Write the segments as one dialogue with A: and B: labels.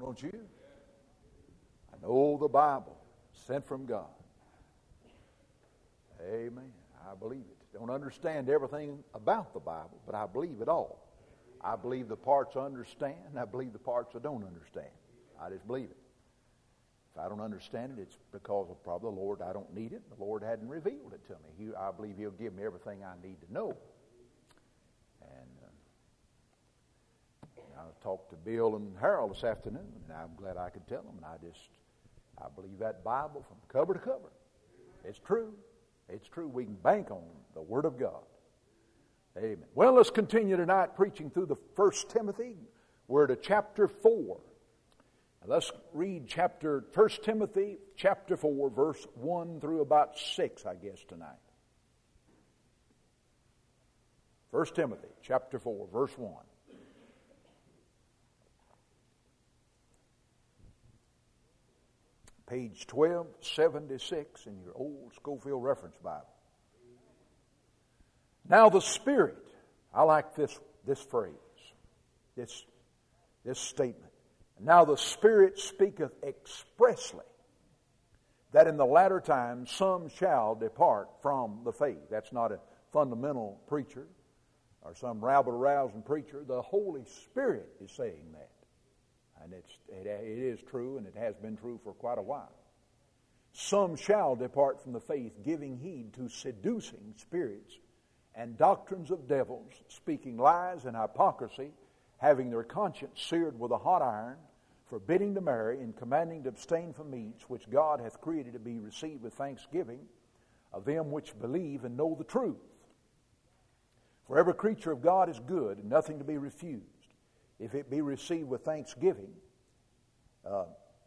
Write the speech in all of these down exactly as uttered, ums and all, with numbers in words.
A: don't you? I know the Bible, sent from God. Amen. I believe it. Don't understand everything about the Bible, but I believe it all. I believe the parts I understand, and I believe the parts I don't understand. I just believe it. If I don't understand it, it's because of probably the Lord, I don't need it. The Lord hadn't revealed it to me. He, I believe He'll give me everything I need to know. And uh, I talked to Bill and Harold this afternoon, and I'm glad I could tell them. And I just, I believe that Bible from cover to cover. It's true. It's true. We can bank on the Word of God. Amen. Well, let's continue tonight preaching through the First Timothy. We're to chapter four. Now let's read chapter First Timothy chapter four, verse one through about six, I guess, tonight. First Timothy chapter four, verse one. Page twelve seventy-six in your old Schofield Reference Bible. Now the Spirit, I like this, this phrase, this, this statement. Now the Spirit speaketh expressly that in the latter times some shall depart from the faith. That's not a fundamental preacher or some rabble-rousing preacher. The Holy Spirit is saying that. And it's, it, it is true, and it has been true for quite a while. Some shall depart from the faith, giving heed to seducing spirits and doctrines of devils, speaking lies and hypocrisy, having their conscience seared with a hot iron, forbidding to marry, and commanding to abstain from meats, which God hath created to be received with thanksgiving of them which believe and know the truth. For every creature of God is good, and nothing to be refused, if it be received with thanksgiving. Uh,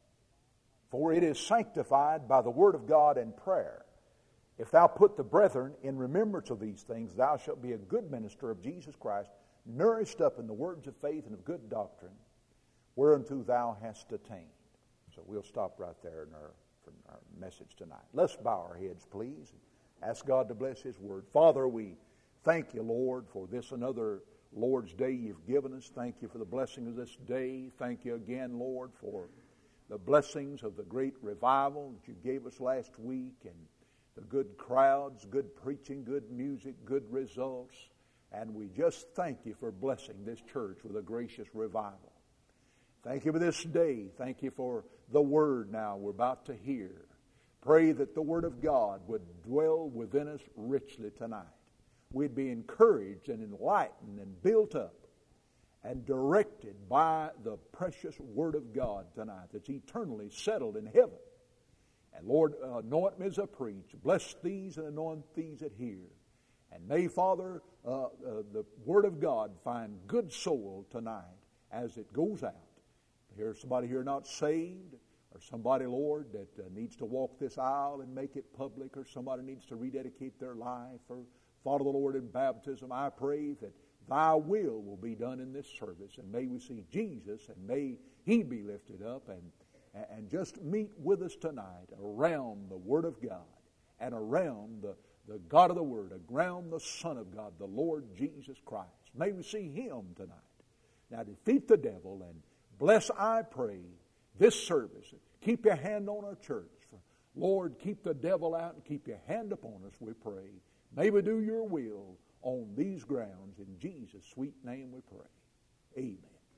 A: for it is sanctified by the word of God and prayer. If thou put the brethren in remembrance of these things, thou shalt be a good minister of Jesus Christ, nourished up in the words of faith and of good doctrine, whereunto thou hast attained. So we'll stop right there in our, in our message tonight. Let's bow our heads, please, and ask God to bless His word. Father, we thank you, Lord, for this another Lord's Day you've given us. Thank you for the blessing of this day. Thank you again, Lord, for the blessings of the great revival that you gave us last week, and the good crowds, good preaching, good music, good results. And we just thank you for blessing this church with a gracious revival. Thank you for this day. Thank you for the word now we're about to hear. Pray that the word of God would dwell within us richly tonight. We'd be encouraged and enlightened and built up and directed by the precious word of God tonight that's eternally settled in heaven. And Lord, anoint me as I preach. Bless these and anoint these that hear. And may, Father, uh, uh, the word of God find good soil tonight as it goes out. Here's somebody here not saved, or somebody, Lord, that uh, needs to walk this aisle and make it public, or somebody needs to rededicate their life or follow the Lord in baptism. I pray that thy will will be done in this service, and may we see Jesus, and may He be lifted up, and, and just meet with us tonight around the Word of God and around the, the God of the Word, around the Son of God, the Lord Jesus Christ. May we see Him tonight. Now defeat the devil, and bless, I pray, this service. Keep your hand on our church. Lord, keep the devil out and keep your hand upon us, we pray. May we do your will on these grounds. In Jesus' sweet name we pray. Amen.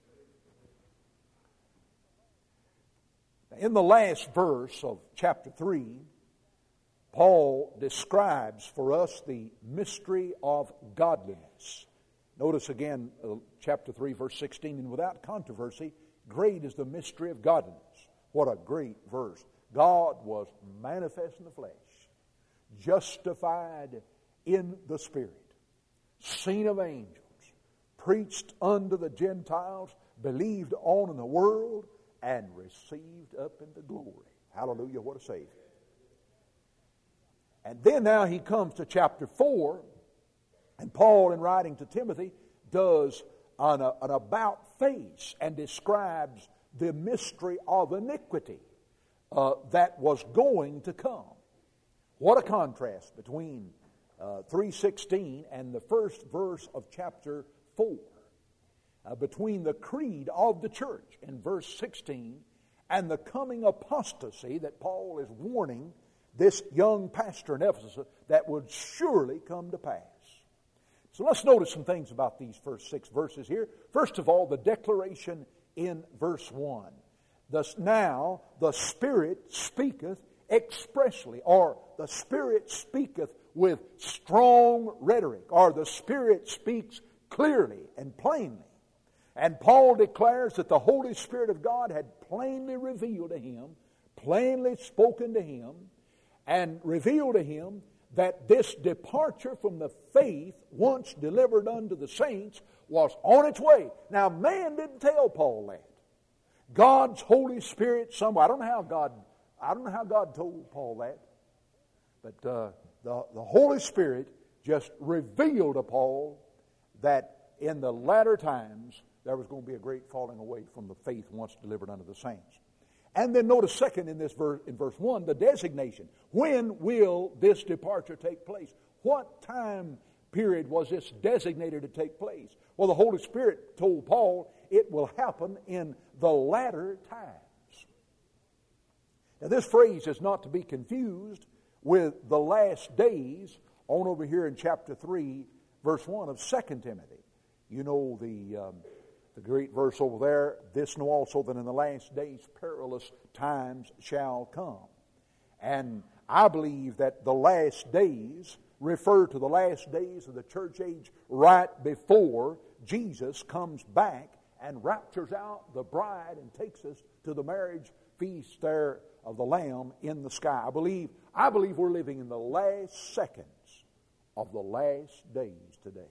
A: In the last verse of chapter three, Paul describes for us the mystery of godliness. Notice again, uh, chapter three, verse sixteen, and without controversy, great is the mystery of godliness. What a great verse. God was manifest in the flesh, justified in the Spirit, seen of angels, preached unto the Gentiles, believed on in the world, and received up into glory. Hallelujah, what a Savior. And then now he comes to chapter four, and Paul, in writing to Timothy, does an, an about face and describes the mystery of iniquity uh, that was going to come. What a contrast between uh, three sixteen and the first verse of chapter four. uh, between the creed of the church in verse sixteen and the coming apostasy that Paul is warning this young pastor in Ephesus that would surely come to pass. So let's notice some things about these first six verses here. First of all, the declaration in verse one. Thus now the Spirit speaketh expressly, or the Spirit speaketh with strong rhetoric, or the Spirit speaks clearly and plainly. And Paul declares that the Holy Spirit of God had plainly revealed to him, plainly spoken to him, and revealed to him that this departure from the faith once delivered unto the saints was on its way. Now, man didn't tell Paul that. God's Holy Spirit somewhere. I don't know how God, I don't know how God told Paul that. But uh, the, the Holy Spirit just revealed to Paul that in the latter times there was going to be a great falling away from the faith once delivered unto the saints. And then notice second in this verse, in verse one, the designation. When will this departure take place? What time period was this designated to take place? Well, the Holy Spirit told Paul it will happen in the latter times. Now, this phrase is not to be confused with the last days on over here in chapter three, verse one of Second Timothy. You know the... Um, The great verse over there, this know also that in the last days perilous times shall come. And I believe that the last days refer to the last days of the church age right before Jesus comes back and raptures out the bride and takes us to the marriage feast there of the Lamb in the sky. I believe, I believe we're living in the last seconds of the last days today.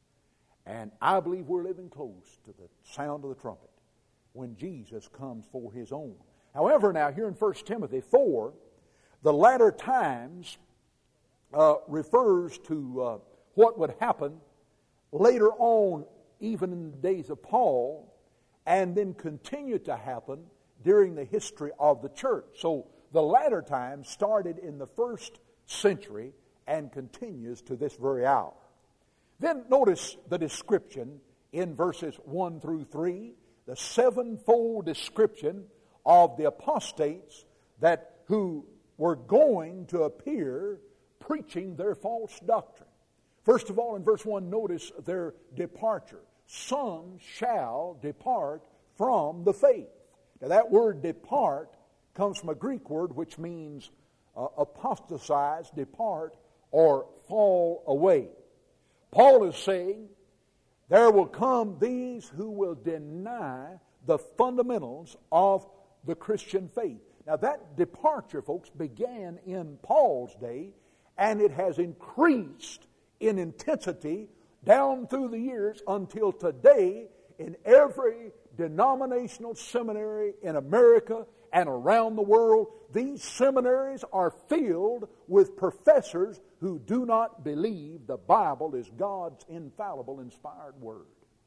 A: And I believe we're living close to the sound of the trumpet when Jesus comes for His own. However, now here in First Timothy four, the latter times uh, refers to uh, what would happen later on, even in the days of Paul, and then continue to happen during the history of the church. So the latter times started in the first century and continues to this very hour. Then notice the description in verses one through three, the sevenfold description of the apostates that who were going to appear preaching their false doctrine. First of all, in verse one, notice their departure. Some shall depart from the faith. Now that word depart comes from a Greek word which means uh, apostatize, depart, or fall away. Paul is saying there will come these who will deny the fundamentals of the Christian faith. Now that departure, folks, began in Paul's day, and it has increased in intensity down through the years until today in every denominational seminary in America and around the world. These seminaries are filled with professors who do not believe the Bible is God's infallible, inspired Word.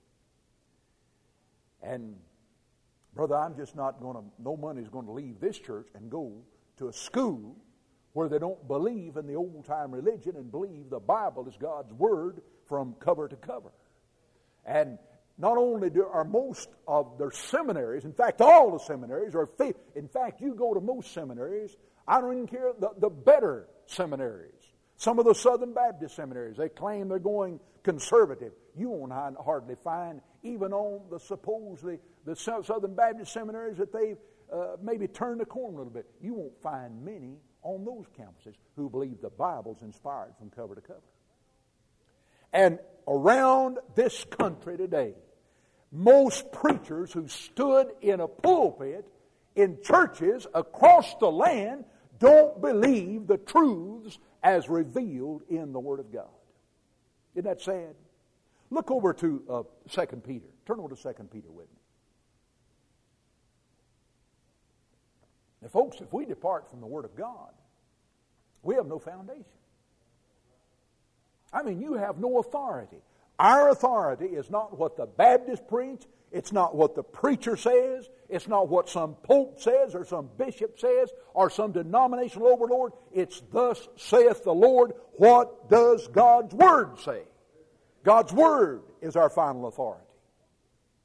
A: And, brother, I'm just not going to, no money is going to leave this church and go to a school where they don't believe in the old-time religion and believe the Bible is God's Word from cover to cover. And not only do, are most of their seminaries, in fact, all the seminaries are, in fact, you go to most seminaries, I don't even care, the, the better seminaries. Some of the Southern Baptist seminaries, they claim they're going conservative. You won't hardly find, even on the supposedly, the Southern Baptist seminaries that they've uh, maybe turned the corner a little bit. You won't find many on those campuses who believe the Bible's inspired from cover to cover. And around this country today, most preachers who stood in a pulpit in churches across the land don't believe the truths as revealed in the Word of God. Isn't that sad? Look over to uh, Second Peter. Turn over to Second Peter with me. Now, folks, if we depart from the Word of God, we have no foundation. I mean, you have no authority. Our authority is not what the Baptists preach. It's not what the preacher says. It's not what some pope says or some bishop says or some denominational overlord. It's thus saith the Lord. What does God's Word say? God's Word is our final authority.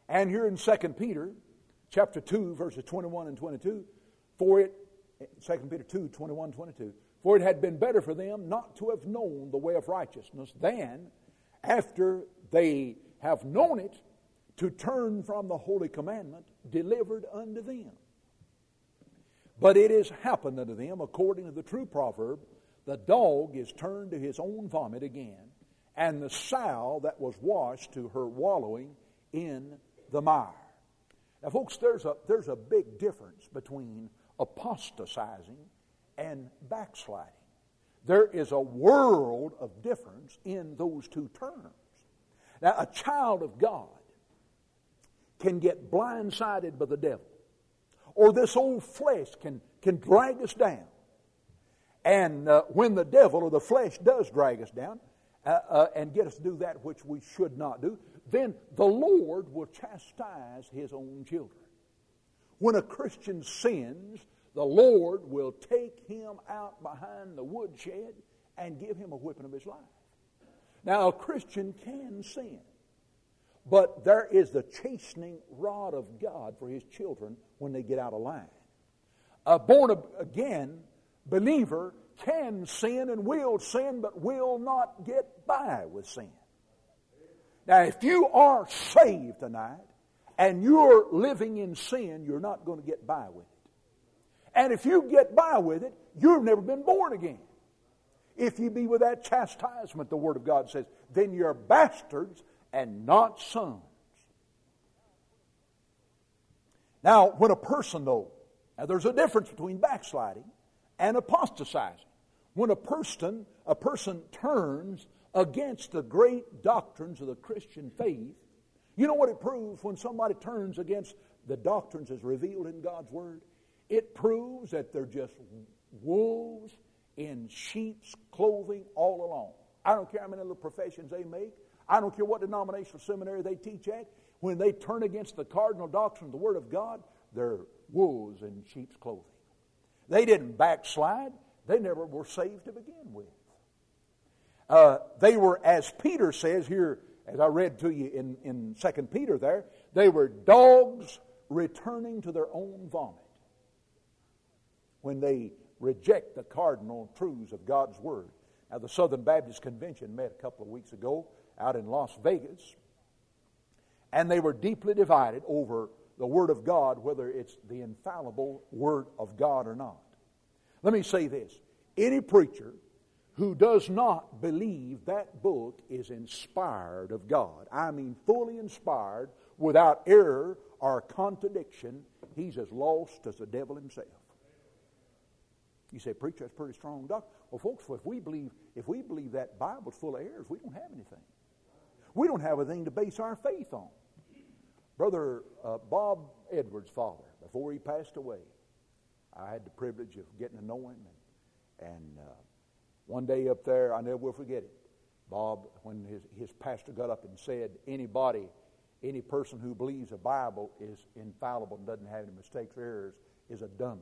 A: And here in Second Peter, chapter two, verses twenty-one and twenty-two, for it, Second Peter two, twenty-one, twenty-two, for it had been better for them not to have known the way of righteousness than, after they have known it, to turn from the holy commandment delivered unto them. But it has happened unto them, according to the true proverb, the dog is turned to his own vomit again, and the sow that was washed to her wallowing in the mire. Now, folks, there's a, there's a big difference between apostatizing and backsliding. There is a world of difference in those two terms. Now, a child of God can get blindsided by the devil, or this old flesh can, can drag us down. And uh, when the devil or the flesh does drag us down uh, uh, and get us to do that which we should not do, then the Lord will chastise His own children. When a Christian sins, the Lord will take him out behind the woodshed and give him a whipping of his life. Now, a Christian can sin, but there is the chastening rod of God for His children when they get out of line. A born-again believer can sin and will sin, but will not get by with sin. Now, if you are saved tonight and you're living in sin, you're not going to get by with it. And if you get by with it, you've never been born again. If you be with that chastisement, the Word of God says, then you're bastards and not sons. Now, when a person, though, now there's a difference between backsliding and apostatizing. When a person, a person turns against the great doctrines of the Christian faith, you know what it proves when somebody turns against the doctrines as revealed in God's Word? It proves that they're just wolves in sheep's clothing all along. I don't care how many little professions they make. I don't care what denominational seminary they teach at. When they turn against the cardinal doctrine of the Word of God, they're wolves in sheep's clothing. They didn't backslide. They never were saved to begin with. Uh, they were, as Peter says here, as I read to you in, in Second Peter there, they were dogs returning to their own vomit. When they reject the cardinal truths of God's Word. Now, the Southern Baptist Convention met a couple of weeks ago out in Las Vegas, and they were deeply divided over the Word of God, whether it's the infallible Word of God or not. Let me say this. Any preacher who does not believe that book is inspired of God, I mean fully inspired, without error or contradiction, he's as lost as the devil himself. You say, preacher, that's pretty strong doctrine. Well, folks, if we believe if we believe that Bible's full of errors, we don't have anything. We don't have anything to base our faith on. Brother uh, Bob Edwards' father, before he passed away, I had the privilege of getting to know him. And, and uh, one day up there, I never will forget it, Bob, when his, his pastor got up and said, anybody, any person who believes the Bible is infallible and doesn't have any mistakes or errors is a dummy.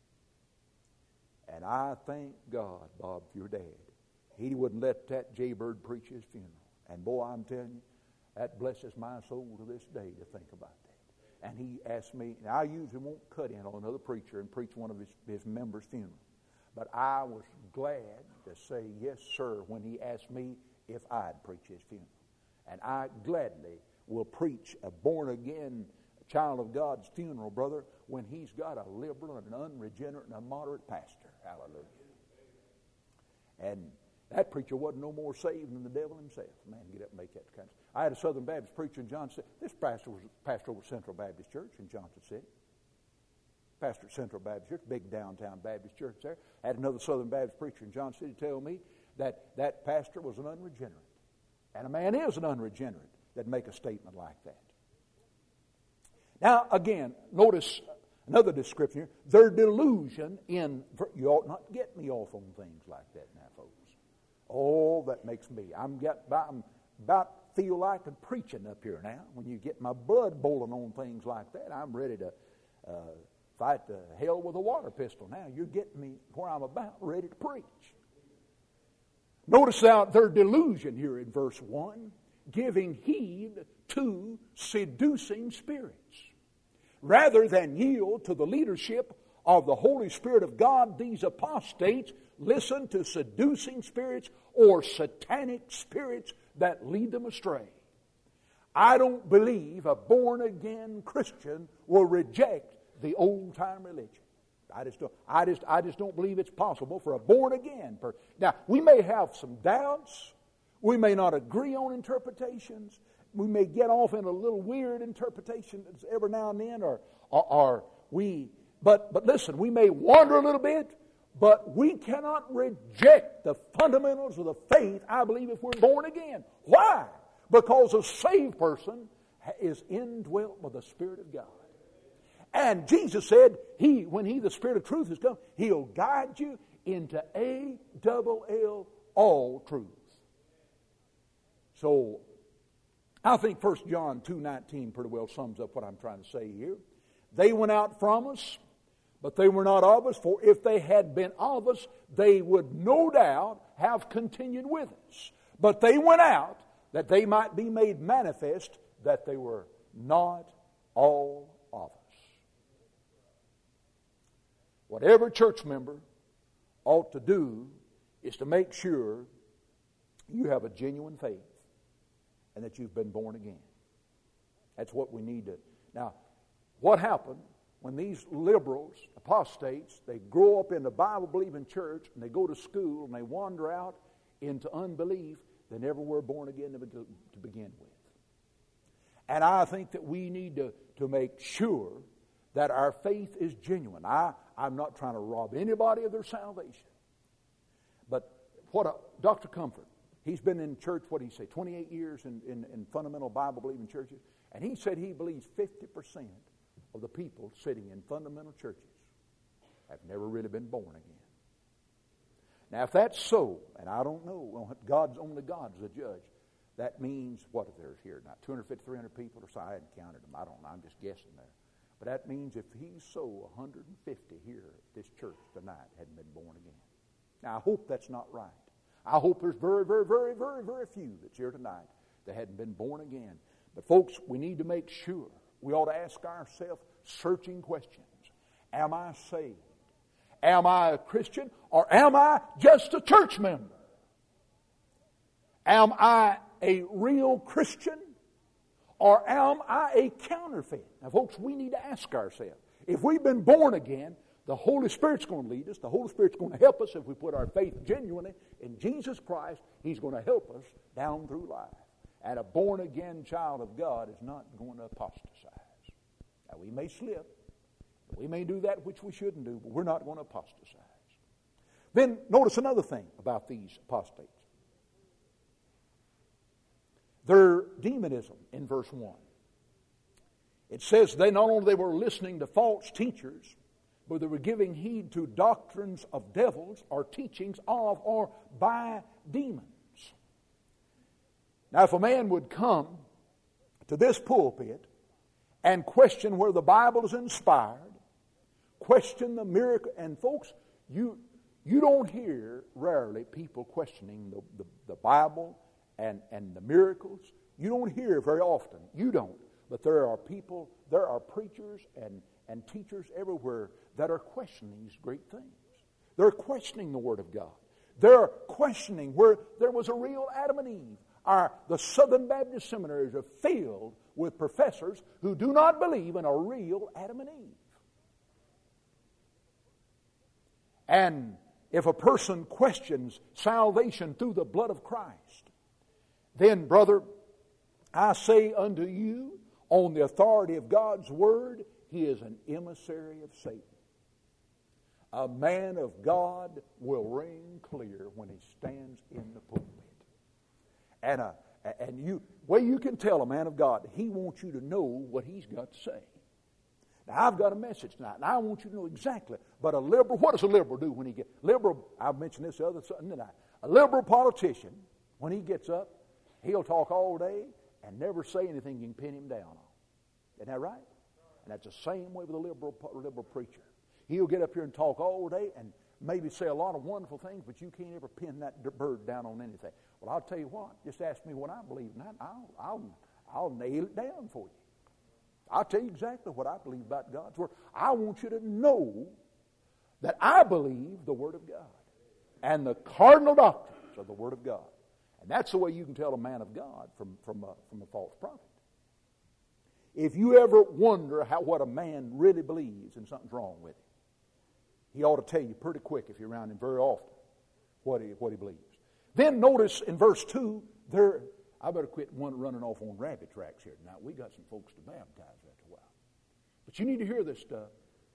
A: And I thank God, Bob, for your dad. He wouldn't let that jaybird preach his funeral. And boy, I'm telling you, that blesses my soul to this day to think about that. And he asked me, and I usually won't cut in on another preacher and preach one of his, his members' funerals. But I was glad to say yes, sir, when he asked me if I'd preach his funeral. And I gladly will preach a born-again child of God's funeral, brother, when he's got a liberal and an unregenerate and a moderate pastor. Hallelujah. And that preacher wasn't no more saved than the devil himself. Man, get up and make that kind of... I had a Southern Baptist preacher in Johnson City. This pastor was pastor over Central Baptist Church in Johnson City. Pastor at Central Baptist Church, big downtown Baptist church there. I had another Southern Baptist preacher in Johnson City tell me that that pastor was an unregenerate. And a man is an unregenerate that make a statement like that. Now, again, notice another description here. Their delusion in... You ought not get me off on things like that now, folks. Oh, that makes me... I'm, get, I'm about feel like I'm preaching up here now. When you get my blood boiling on things like that, I'm ready to uh, fight the hell with a water pistol. Now, you're getting me where I'm about ready to preach. Notice now their delusion here in verse one, giving heed to seducing spirits. Rather than yield to the leadership of the Holy Spirit of God, these apostates listen to seducing spirits or satanic spirits that lead them astray. I don't believe a born-again Christian will reject the old-time religion. I just don't, I just, I just don't believe it's possible for a born-again person. Now, we may have some doubts. We may not agree on interpretations. We may get off in a little weird interpretation every now and then, or, or, or we, but, but listen, we may wander a little bit, but we cannot reject the fundamentals of the faith, I believe, if we're born again. Why? Because a saved person is indwelt with the Spirit of God. And Jesus said, He, when He, the Spirit of truth, has come, He'll guide you into A double L, all truth. So, I think First John two nineteen pretty well sums up what I'm trying to say here. They went out from us, but they were not of us, for if they had been of us, they would no doubt have continued with us. But they went out that they might be made manifest that they were not all of us. What every church member ought to do is to make sure you have a genuine faith and that you've been born again. That's what we need to. Now, what happened when these liberals, apostates, they grow up in the Bible-believing church and they go to school and they wander out into unbelief, they never were born again to begin with. And I think that we need to, to make sure that our faith is genuine. I, I'm not trying to rob anybody of their salvation. But what a, Doctor Comfort, he's been in church, what did he say, twenty-eight years in, in, in fundamental Bible-believing churches. And he said he believes fifty percent of the people sitting in fundamental churches have never really been born again. Now, if that's so, and I don't know, God's only God's the judge, that means, what if there's here now, two hundred fifty, three hundred people or so? I hadn't counted them. I don't know. I'm just guessing there. But that means if he's so, one hundred fifty here at this church tonight hadn't been born again. Now, I hope that's not right. I hope there's very, very, very, very, very few that's here tonight that hadn't been born again. But folks, we need to make sure. We ought to ask ourselves searching questions. Am I saved? Am I a Christian? Or am I just a church member? Am I a real Christian? Or am I a counterfeit? Now, folks, we need to ask ourselves. If we've been born again, the Holy Spirit's going to lead us. The Holy Spirit's going to help us if we put our faith genuinely in Jesus Christ. He's going to help us down through life. And a born-again child of God is not going to apostatize. Now, we may slip. We may do that which we shouldn't do, but we're not going to apostatize. Then, notice another thing about these apostates. Their demonism in verse one. It says they not only they were listening to false teachers, but they were giving heed to doctrines of devils or teachings of or by demons. Now, if a man would come to this pulpit and question where the Bible is inspired, question the miracle, and folks, you you don't hear rarely people questioning the, the, the Bible and, and the miracles. You don't hear very often. You don't. But there are people, there are preachers and, and teachers everywhere that are questioning these great things. They're questioning the Word of God. They're questioning where there was a real Adam and Eve. Our, the Southern Baptist seminaries are filled with professors who do not believe in a real Adam and Eve. And if a person questions salvation through the blood of Christ, then, brother, I say unto you, on the authority of God's Word, he is an emissary of Satan. A man of God will ring clear when he stands in the pulpit. And, uh, and you, well, you can tell a man of God, he wants you to know what he's got to say. Now, I've got a message tonight, and I want you to know exactly. But a liberal, what does a liberal do when he gets, liberal, I've mentioned this other tonight. A liberal politician, when he gets up, he'll talk all day and never say anything you can pin him down on. Isn't that right? And that's the same way with a liberal, liberal preacher. He'll get up here and talk all day and maybe say a lot of wonderful things, but you can't ever pin that bird down on anything. Well, I'll tell you what, just ask me what I believe in that. I'll, I'll, I'll nail it down for you. I'll tell you exactly what I believe about God's Word. I want you to know that I believe the Word of God and the cardinal doctrines of the Word of God. And that's the way you can tell a man of God from, from, a, from a false prophet. If you ever wonder how what a man really believes and something's wrong with him, he ought to tell you pretty quick if you're around him very often what he, what he believes. Then notice in verse two, there, I better quit one running off on rabbit tracks here tonight. We got some folks to baptize after a while. But you need to hear this stuff.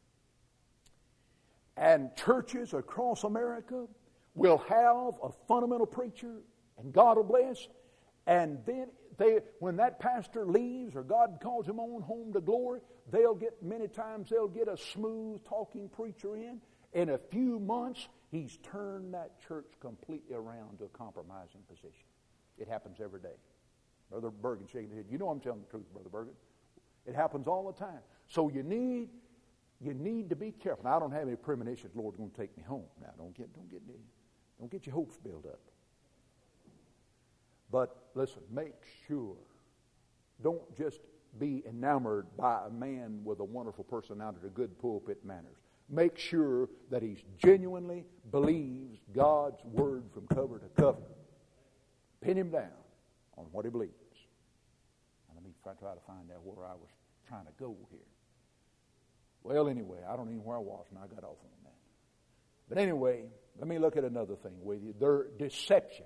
A: And churches across America will have a fundamental preacher, and God will bless. And then they, when that pastor leaves or God calls him on home to glory, they'll get, many times they'll get a smooth talking preacher in. In a few months, he's turned that church completely around to a compromising position. It happens every day. Brother Bergen shaking his head. You know I'm telling the truth, Brother Bergen. It happens all the time. So you need, you need to be careful. Now, I don't have any premonitions the Lord's going to take me home. Now, don't get, don't get, don't get your hopes built up. But listen, make sure. Don't just be enamored by a man with a wonderful personality or good pulpit manners. Make sure that he's genuinely believes God's Word from cover to cover. Pin him down on what he believes. Now, let me try, try to find out where I was trying to go here. Well, anyway, I don't even know where I was, and I got off on that. But anyway, let me look at another thing with you. Their deception.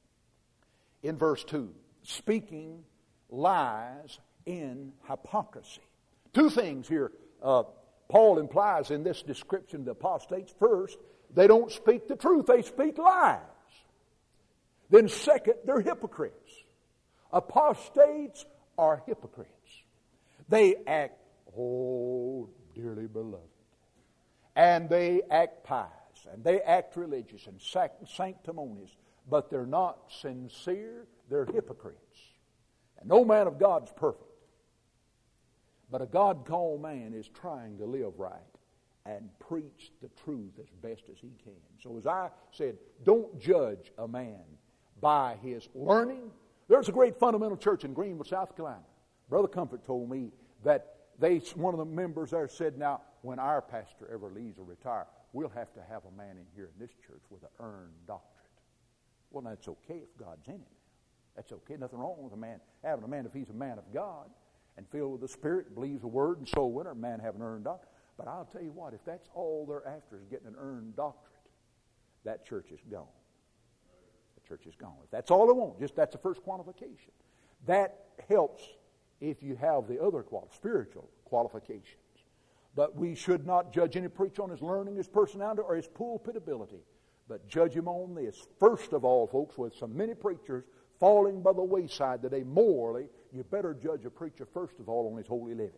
A: In verse two, speaking lies in hypocrisy. Two things here uh, Paul implies in this description of the apostates. First, they don't speak the truth, they speak lies. Then second, they're hypocrites. Apostates are hypocrites. They act, oh, dearly beloved. And they act pious, and they act religious and sanctimonious, but they're not sincere, they're hypocrites. And no man of God's perfect. But a God-called man is trying to live right and preach the truth as best as he can. So as I said, don't judge a man by his learning. There's a great fundamental church in Greenville, South Carolina. Brother Comfort told me that they, one of the members there said, now, when our pastor ever leaves or retires, we'll have to have a man in here in this church with an earned doctorate. Well, that's okay if God's in it. That's okay. Nothing wrong with a man having a man if he's a man of God and filled with the Spirit, believes the Word, and soul winner, a man having an earned doctorate. But I'll tell you what, if that's all they're after is getting an earned doctorate, that church is gone. The church is gone. If that's all they want, just that's the first qualification. That helps if you have the other qual- spiritual qualifications. But we should not judge any preacher on his learning, his personality, or his pulpit ability, but judge him on this. First of all, folks, with so many preachers falling by the wayside today morally, you better judge a preacher first of all on his holy living.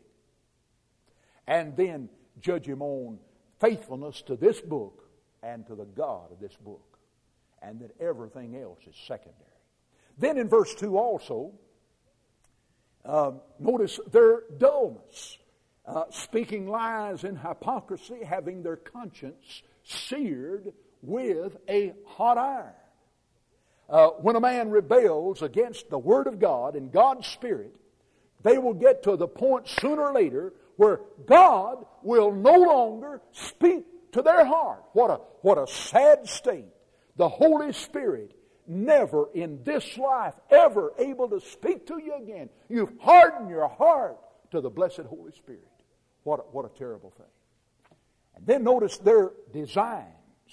A: And then judge him on faithfulness to this book and to the God of this book. And that everything else is secondary. Then in verse two also, uh, notice their dullness. Uh, speaking lies in hypocrisy, having their conscience seared with a hot iron. Uh, when a man rebels against the Word of God and God's Spirit, they will get to the point sooner or later where God will no longer speak to their heart. What a, what a sad state. The Holy Spirit never in this life ever able to speak to you again. You've hardened your heart to the blessed Holy Spirit. What a, what a terrible thing. And then notice their designs.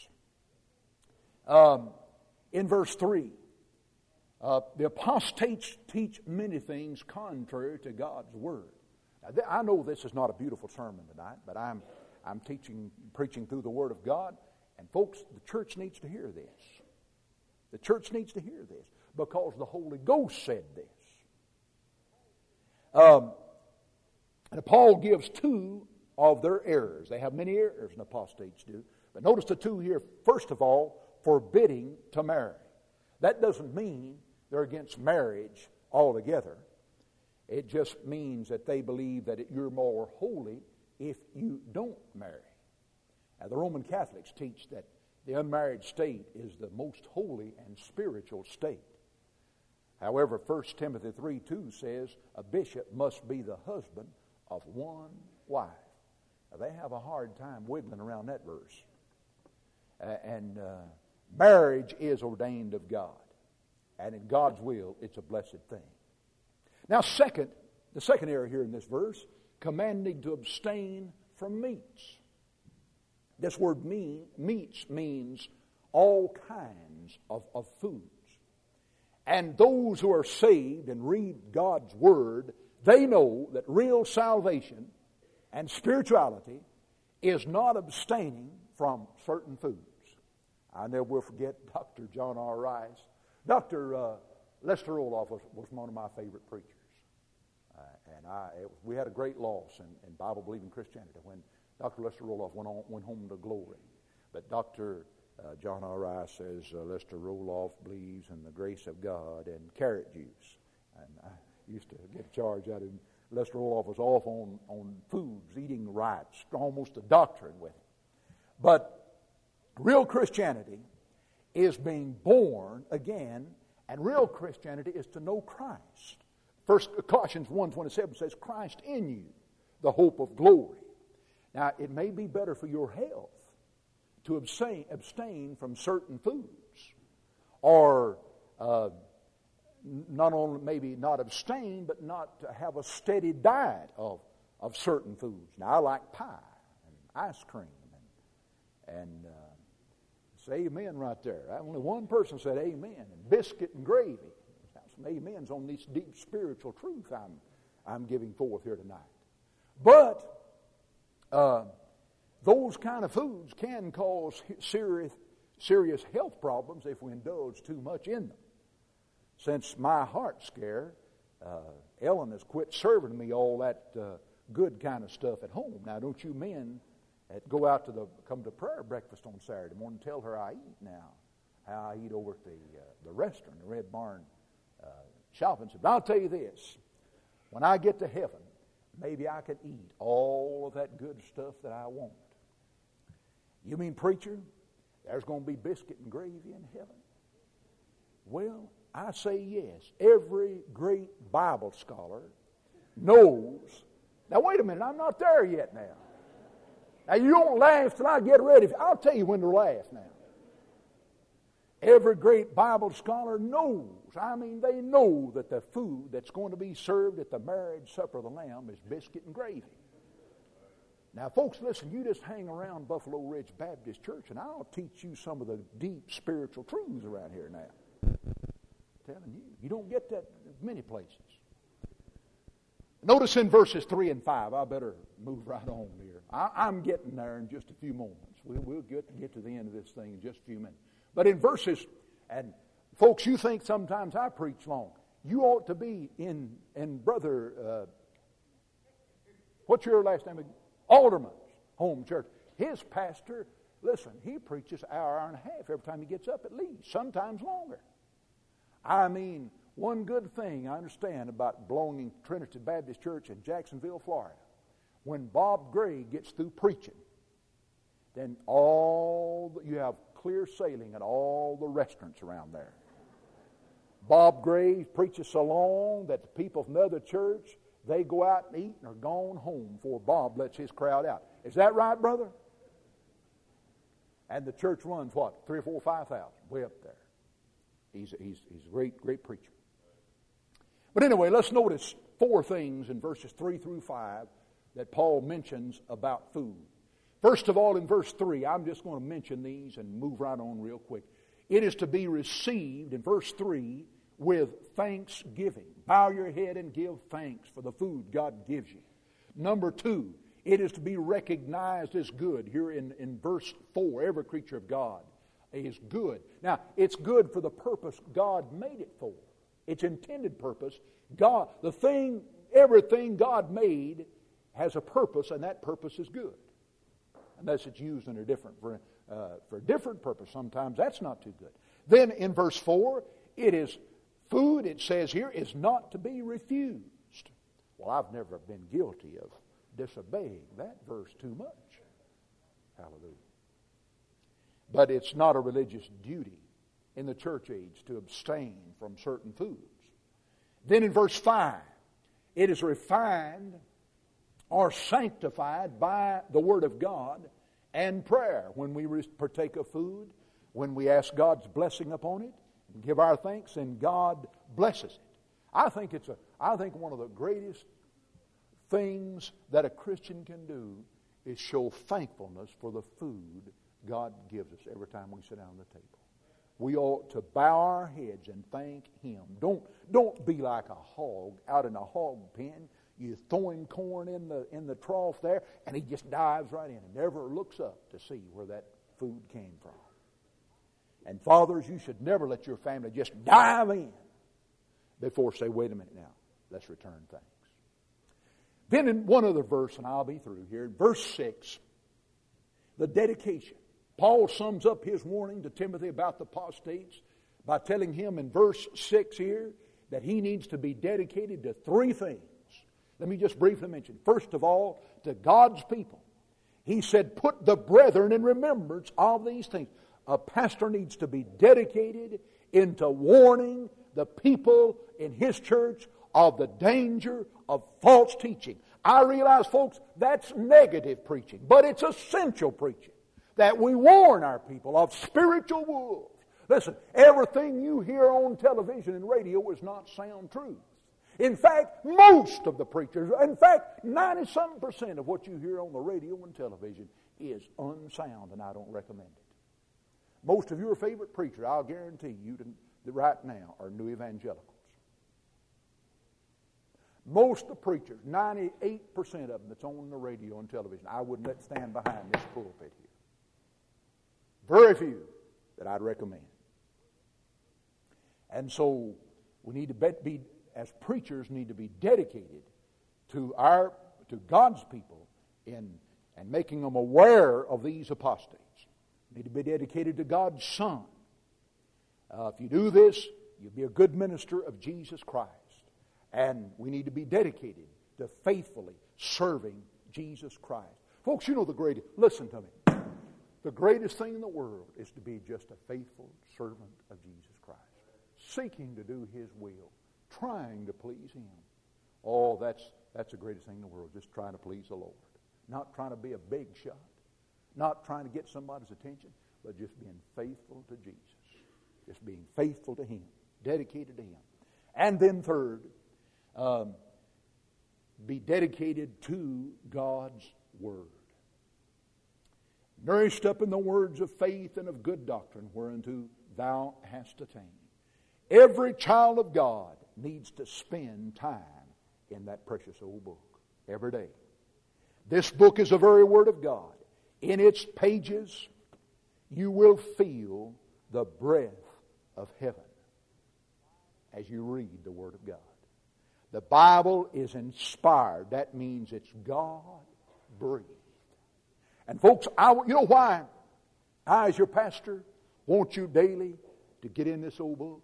A: Um, in verse three, uh, the apostates teach many things contrary to God's Word. Now, th- I know this is not a beautiful sermon tonight, but I'm, I'm teaching, preaching through the Word of God. And folks, the church needs to hear this. The church needs to hear this because the Holy Ghost said this. Um, and Paul gives two of their errors. They have many errors, and apostates do. But notice the two here. First of all, forbidding to marry. That doesn't mean they're against marriage altogether. It just means that they believe that it, you're more holy if you don't marry. Now, the Roman Catholics teach that the unmarried state is the most holy and spiritual state. However, First Timothy three two says a bishop must be the husband of one wife. Now, they have a hard time wiggling around that verse. Uh, and uh, marriage is ordained of God. And in God's will, it's a blessed thing. Now, second, the second area here in this verse, commanding to abstain from meats. This word mean, meats means all kinds of, of foods. And those who are saved and read God's Word, they know that real salvation and spirituality is not abstaining from certain foods. I never will forget Doctor John R. Rice. Doctor Uh, Lester Roloff was, was one of my favorite preachers. Uh, and I, it, we had a great loss in, in Bible-believing Christianity when Doctor Lester Roloff went, on, went home to glory. But Doctor Uh, John R. Rice says uh, Lester Roloff believes in the grace of God and carrot juice. And I used to get a charge out of him. Lester Roloff was off on, on foods, eating right, almost a doctrine with him. But real Christianity is being born again, and real Christianity is to know Christ. First Colossians one twenty-seven says, Christ in you, the hope of glory. Now, it may be better for your health to abstain, abstain from certain foods, or uh, not only maybe not abstain, but not to have a steady diet of, of certain foods. Now, I like pie and ice cream, and, and uh, say amen right there. Only one person said amen, and biscuit and gravy. Some amens on this deep spiritual truth I'm, I'm giving forth here tonight. But uh, those kind of foods can cause serious, serious health problems if we indulge too much in them. Since my heart scare, uh, Ellen has quit serving me all that uh, good kind of stuff at home. Now, don't you men that go out to the come to prayer breakfast on Saturday morning tell her I eat now, how I eat over at the uh, the restaurant, the Red Barn uh, shopping center. But I'll tell you this: when I get to heaven, maybe I can eat all of that good stuff that I want. You mean, preacher, there's going to be biscuit and gravy in heaven? Well, I say yes. Every great Bible scholar knows. Now, wait a minute. I'm not there yet now. Now, you don't laugh till I get ready. I'll tell you when to laugh now. Every great Bible scholar knows. I mean, they know that the food that's going to be served at the marriage supper of the Lamb is biscuit and gravy. Now, folks, listen, you just hang around Buffalo Ridge Baptist Church, and I'll teach you some of the deep spiritual truths around here now. I'm telling you, you don't get that many places. Notice in verses three and five, I better move right on here. I, I'm getting there in just a few moments. We'll, we'll get, get to the end of this thing in just a few minutes. But in verses, and folks, you think sometimes I preach long. You ought to be in, in Brother, uh, what's your last name? Alderman's home church. His pastor, listen, he preaches an hour, hour and a half every time he gets up at least, sometimes longer. I mean, one good thing I understand about belonging to Trinity Baptist Church in Jacksonville, Florida, when Bob Gray gets through preaching, then all the, you have clear sailing at all the restaurants around there. Bob Gray preaches so long that the people from the other church, they go out and eat and are gone home before Bob lets his crowd out. Is that right, brother? And the church runs what? Three or four, five thousand, way up there. He's, he's, he's a great, great preacher. But anyway, let's notice four things in verses three through five that Paul mentions about food. First of all, in verse three, I'm just going to mention these and move right on real quick. It is to be received, in verse three, with thanksgiving. Bow your head and give thanks for the food God gives you. Number two, it is to be recognized as good. Here in, in verse four, every creature of God is good. Now, it's good for the purpose God made it for. Its intended purpose. God, the thing, everything God made has a purpose, and that purpose is good. Unless it's used in a different, for, uh, for a different purpose. Sometimes that's not too good. Then in verse four, it is food, it says here, is not to be refused. Well, I've never been guilty of disobeying that verse too much. Hallelujah. But it's not a religious duty in the church age to abstain from certain foods. Then in verse five, it is refined or sanctified by the Word of God and prayer. When we partake of food, when we ask God's blessing upon it, and give our thanks, and God blesses it. I think it's a, I think one of the greatest things that a Christian can do is show thankfulness for the food God gives us every time we sit down at the table. We ought to bow our heads and thank Him. Don't, don't be like a hog out in a hog pen. You're throwing corn in the, in the trough there, and he just dives right in and never looks up to see where that food came from. And fathers, you should never let your family just dive in before say, wait a minute now, let's return thanks. Then in one other verse, and I'll be through here, verse six, the dedication. Paul sums up his warning to Timothy about the apostates by telling him in verse six here that he needs to be dedicated to three things. Let me just briefly mention. First of all, to God's people. He said, put the brethren in remembrance of these things. A pastor needs to be dedicated into warning the people in his church of the danger of false teaching. I realize, folks, that's negative preaching, but it's essential preaching. That we warn our people of spiritual wolves. Listen, everything you hear on television and radio is not sound truth. In fact, most of the preachers, in fact, ninety-seven percent of what you hear on the radio and television is unsound, and I don't recommend it. Most of your favorite preachers, I'll guarantee you that right now, are new evangelicals. Most of the preachers, ninety-eight percent of them that's on the radio and television, I wouldn't let stand behind this pulpit here. Very few that I'd recommend. And so we need to be, as preachers, need to be dedicated to our to God's people in and making them aware of these apostates. We need to be dedicated to God's Son. Uh, if you do this, you'll be a good minister of Jesus Christ. And we need to be dedicated to faithfully serving Jesus Christ. Folks, you know the greatest, listen to me. The greatest thing in the world is to be just a faithful servant of Jesus Christ. Seeking to do His will. Trying to please Him. Oh, that's, that's the greatest thing in the world. Just trying to please the Lord. Not trying to be a big shot. Not trying to get somebody's attention. But just being faithful to Jesus. Just being faithful to Him. Dedicated to Him. And then third, um, be dedicated to God's Word. Nourished up in the words of faith and of good doctrine whereunto thou hast attained. Every child of God needs to spend time in that precious old book every day. This book is the very Word of God. In its pages, you will feel the breath of heaven as you read the Word of God. The Bible is inspired. That means it's God-breathed. And folks, I, you know why I, as your pastor, want you daily to get in this old book?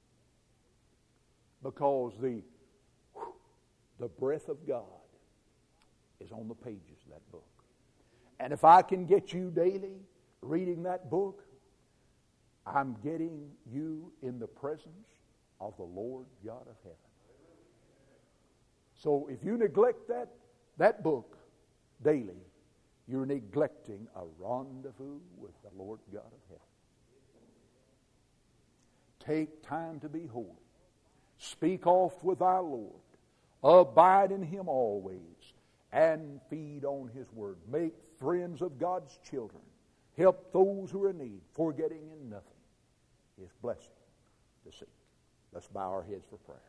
A: Because the, the breath of God is on the pages of that book. And if I can get you daily reading that book, I'm getting you in the presence of the Lord God of heaven. So if you neglect that, that book daily, you're neglecting a rendezvous with the Lord God of heaven. Take time to be holy. Speak oft with our Lord. Abide in Him always. And feed on His Word. Make friends of God's children. Help those who are in need, forgetting in nothing His blessing to seek. Let's bow our heads for prayer.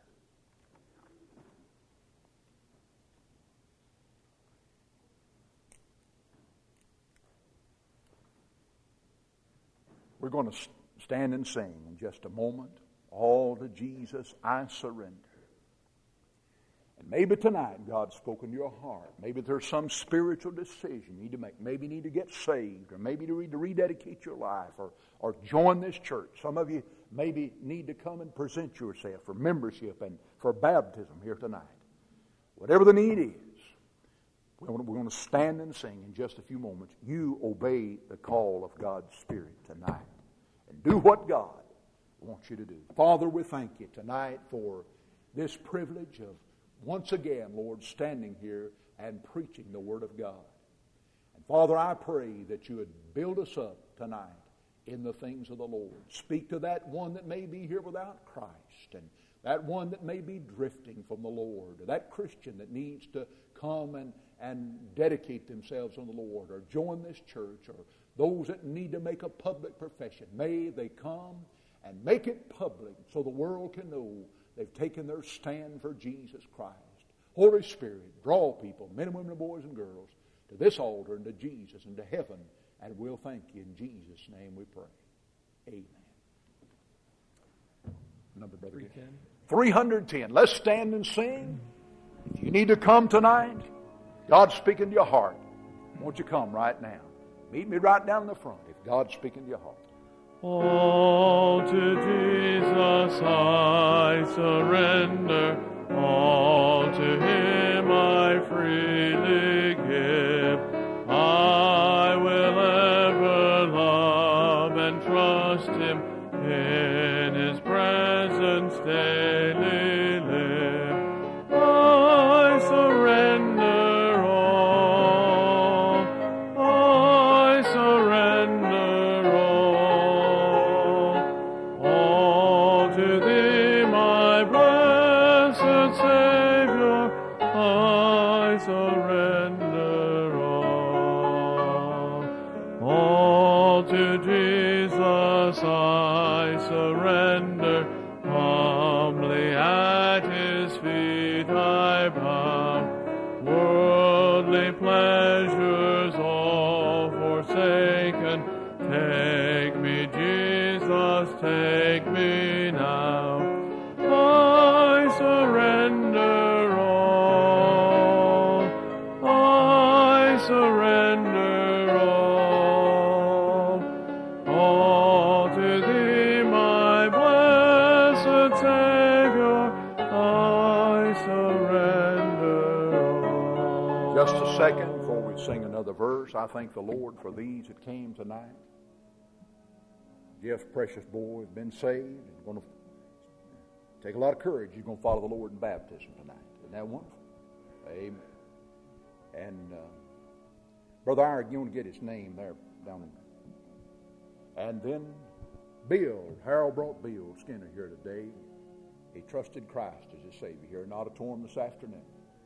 A: We're going to stand and sing in just a moment. All to Jesus I surrender. And maybe tonight God's spoken to your heart. Maybe there's some spiritual decision you need to make. Maybe you need to get saved, or maybe you need to rededicate your life, or, or join this church. Some of you maybe need to come and present yourself for membership and for baptism here tonight. Whatever the need is, we're going to stand and sing in just a few moments. You obey the call of God's Spirit tonight. And do what God wants you to do. Father, we thank you tonight for this privilege of once again, Lord, standing here and preaching the Word of God. And Father, I pray that you would build us up tonight in the things of the Lord. Speak to that one that may be here without Christ, and that one that may be drifting from the Lord, or that Christian that needs to come and, and dedicate themselves on the Lord, or join this church, or those that need to make a public profession. May they come and make it public so the world can know they've taken their stand for Jesus Christ. Holy Spirit, draw people, men and women and boys and girls, to this altar and to Jesus and to heaven, and we'll thank you. In Jesus' name we pray. Amen. Number, Brother three ten. three ten. Let's stand and sing. If you need to come tonight, God's speaking to your heart. Won't you come right now? Meet me right down in the front if God's speaking to your heart.
B: All to Jesus I surrender, all to Him I freely give. I will ever love and trust Him, in His presence daily live. I surrender all, I surrender all, all to Thee, my blessed Savior, I surrender all. All to Jesus I surrender, humbly at His feet I bow. Worldly pleasures all forsaken, take me, Jesus, take me now. I surrender all, I surrender all, all to Thee, my blessed Savior, I surrender all.
A: Just a second before we sing another verse. I thank the Lord for these that came tonight. Jeff, precious boy, has been saved and going to take a lot of courage. You're going to follow the Lord in baptism tonight. Isn't that wonderful? Amen. And uh, Brother Iron, you want to get his name there down there. And then Bill, Harold brought Bill Skinner here today. He trusted Christ as his Savior here in the auditorium this afternoon.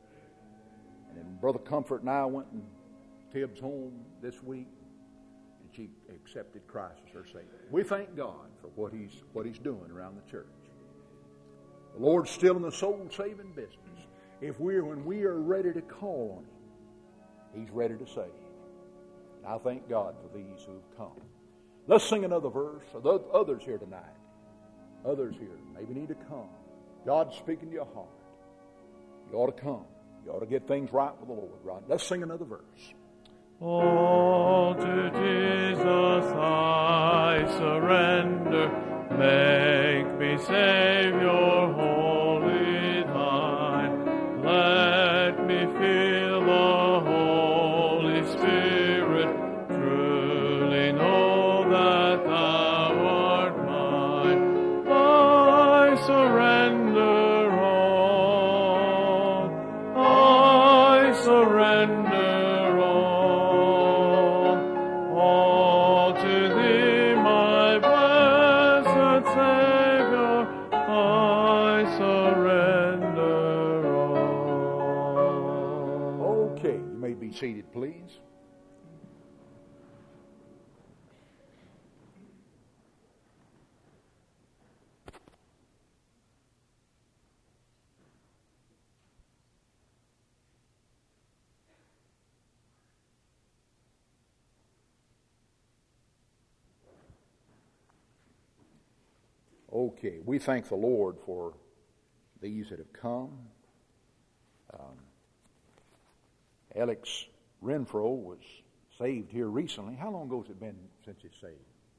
A: And then Brother Comfort and I went in Tibbs' home this week, and she accepted Christ as her Savior. We thank God for what He's what He's doing around the church. The Lord's still in the soul-saving business. If we're when we are ready to call on Him, He's ready to save. And I thank God for these who have come. Let's sing another verse. Others here tonight, others here maybe need to come. God's speaking to your heart. You ought to come. You ought to get things right with the Lord, right? Let's sing another verse.
B: All to Jesus I surrender, make me Savior wholly Thine. Let me feel the Holy Spirit, truly know that Thou art mine. I surrender all, I surrender
A: seated, please. Okay, we thank the Lord for these that have come. Um, Alex Renfro was saved here recently. How long ago has it been since he's saved?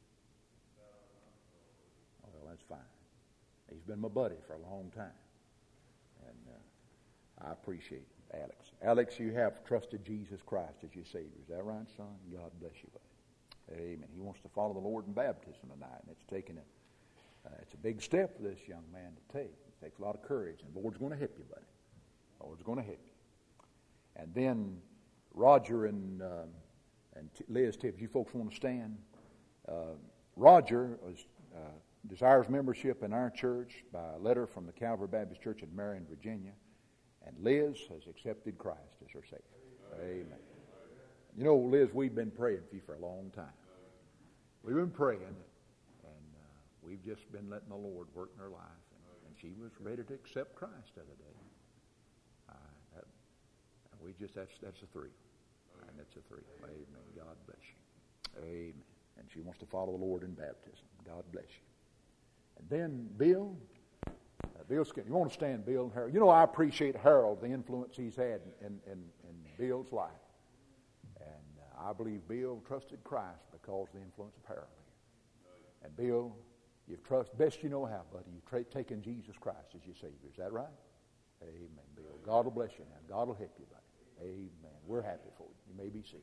A: Oh, well, that's fine. He's been my buddy for a long time. And uh, I appreciate Alex. Alex, you have trusted Jesus Christ as your Savior. Is that right, son? God bless you, buddy. Amen. He wants to follow the Lord in baptism tonight, and it's taken a, uh, it's a big step for this young man to take. It takes a lot of courage, and the Lord's going to help you, buddy. The Lord's going to help you. And then Roger and um, and T- Liz Tibbs, you folks want to stand? Uh, Roger was, uh, desires membership in our church by a letter from the Calvary Baptist Church in Marion, Virginia. And Liz has accepted Christ as her Savior. Amen. You know, Liz, we've been praying for you for a long time. We've been praying, and uh, we've just been letting the Lord work in her life. And, and she was ready to accept Christ the other day. Uh, that, we just that's that's a thrill, and it's a thrill. Amen. God bless you. Amen. And she wants to follow the Lord in baptism. God bless you. And then Bill, uh, Bill Skinner. You want to stand, Bill and Harold? You know, I appreciate Harold, the influence he's had in in, in Bill's life. I believe Bill trusted Christ because of the influence of Harold. And Bill, you've trusted, best you know how, buddy, you've tra- taken Jesus Christ as your Savior. Is that right? Amen, Bill. God will bless you now. God will help you, buddy. Amen. We're happy for you. You may be seated.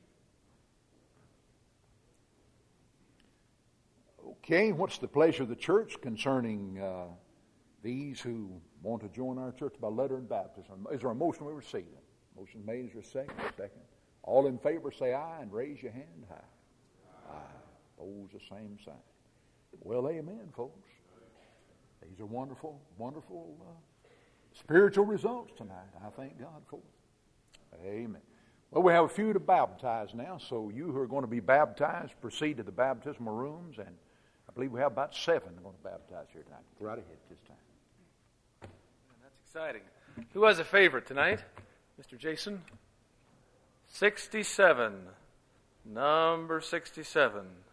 A: Okay, what's the pleasure of the church concerning uh, these who want to join our church by letter and baptism? Is there a motion we receive? Motion made. Is there a second? Second. All in favor say aye and raise your hand high. Aye. aye. Opposed, the same sign. Well, amen, folks. These are wonderful, wonderful uh, spiritual results tonight. I thank God for it. Amen. Well, we have a few to baptize now, so you who are going to be baptized, proceed to the baptismal rooms, and I believe we have about seven going to baptize here tonight. Go right ahead this time.
B: That's exciting. Who has a favorite tonight? Mister Jason? sixty-seven. Number sixty-seven.